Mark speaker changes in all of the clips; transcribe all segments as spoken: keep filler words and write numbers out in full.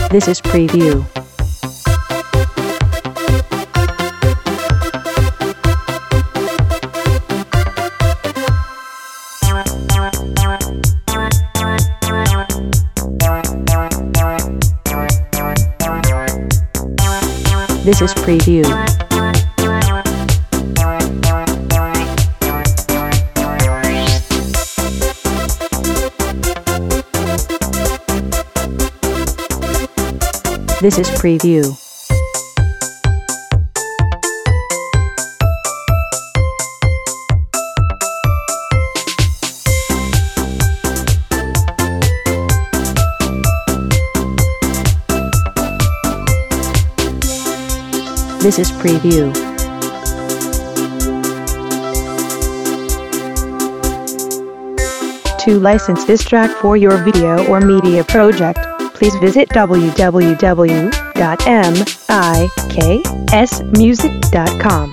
Speaker 1: This is preview. This is preview. This is preview. This is preview. To license this track for your video or media project, please visit w w w dot miks music dot com.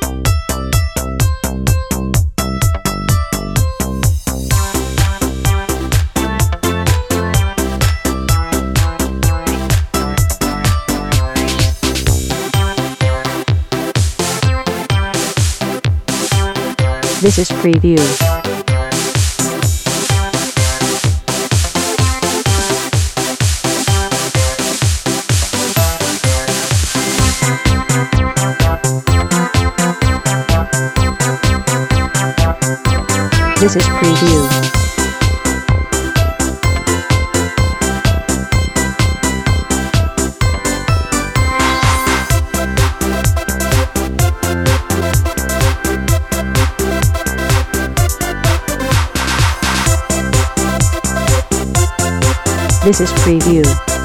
Speaker 1: This is preview. This is preview. This is preview.